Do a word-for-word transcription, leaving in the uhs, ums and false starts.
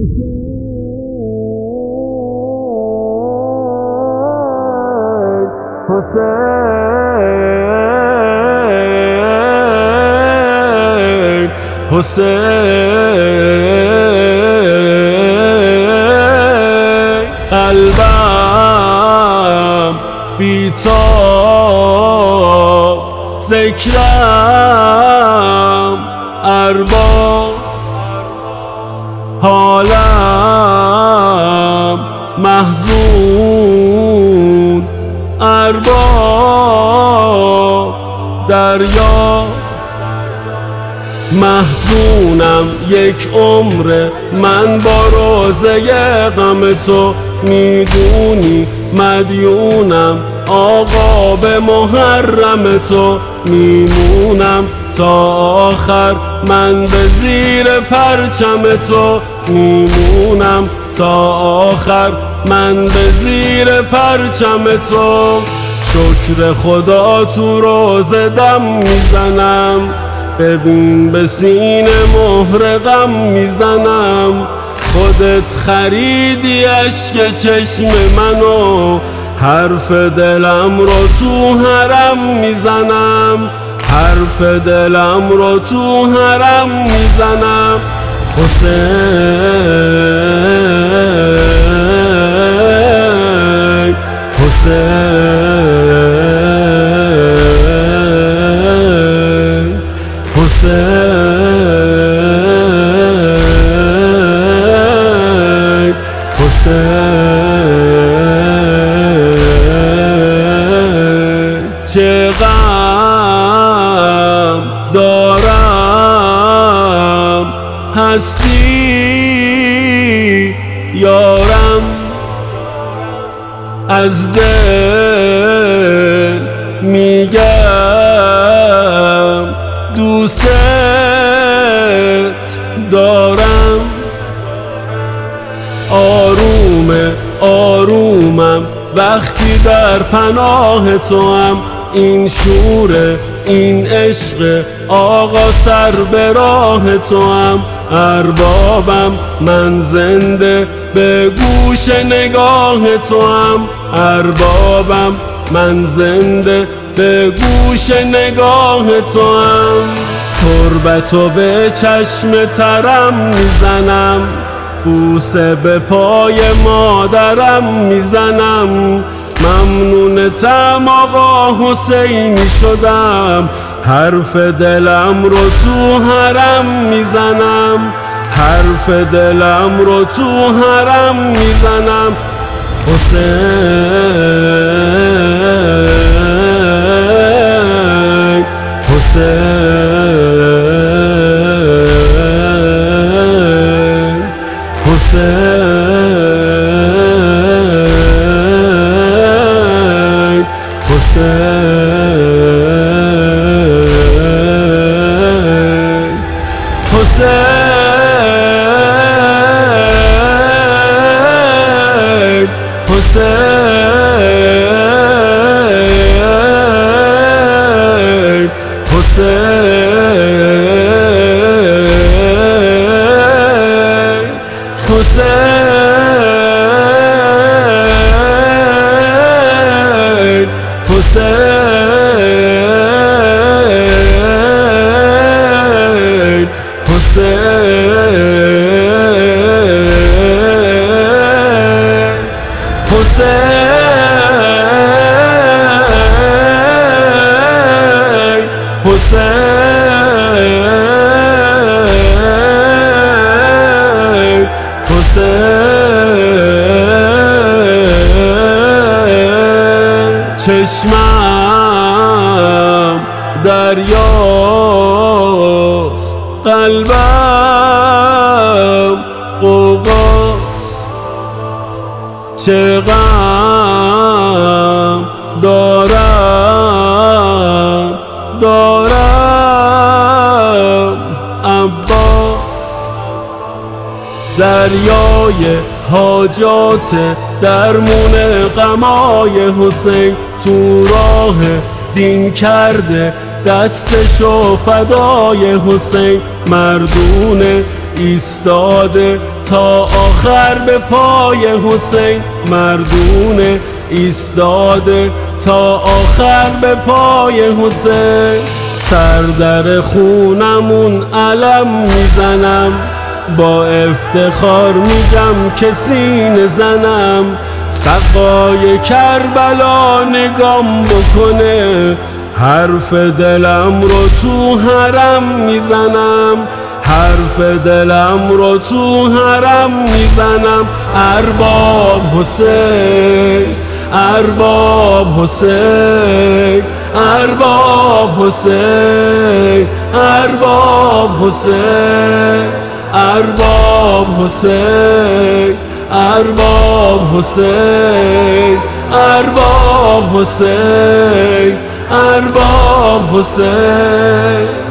حسین حسین قلبم بیتاب ذکرم ارباب حالم محزون ارباب دریا محزونم یک عمر من با روزه غم تو میدونی مدیونم آقا به محرم تو میمونم تا آخر من به زیر پرچم تو میمونم تا آخر من به زیر پرچم تو شکر خدا تو روزه دم میزنم ببین به سینه مهر غم میزنم خودت خریدی اشک چشم منو حرف دلم رو تو حرم میزنم حرف دلم رو تو حرم میزنم حسین حسین حسین حسین چه غم دارم هستی یارم از دل میگم دوست دارم آرومه آرومم وقتی در پناه تو هم این شوره این عشق آقا سر به راه تو هم اربابم من زنده به گوش نگاه تو هم اربابم من زنده به گوش نگاه تو هم تربتو به چشم ترم میزنم بوسه به پای مادرم میزنم ممنونتم آقا حسینی شدم حرف دلم رو تو حرم میزنم حرف دلم رو تو حرم میزنم حسین حسین حسین حسین حسین حسین حسین حسین حسین حسین حسین حسین حسین چشمم دریاست قلبم غوغاست چه غم دارم دارم عباس دریای حاجات درمون غمای حسین تو راه دین کرده دستشو فدای حسین مردونه ایستاده تا آخر به پای حسین مردونه ایستاده، تا آخر به پای حسین. سر در خونمون علم میزنم، با افتخار میگم که سینه زنم. سقای کربلا نگام بکنه، حرف دلم رو تو حرم میزنم، حرف دلم رو تو حرم میزنم. ارباب حسین، ارباب حسین، ارباب حسین، ارباب حسین، ارباب حسین، ارباب حسین، ارباب حسین، ارباب حسین.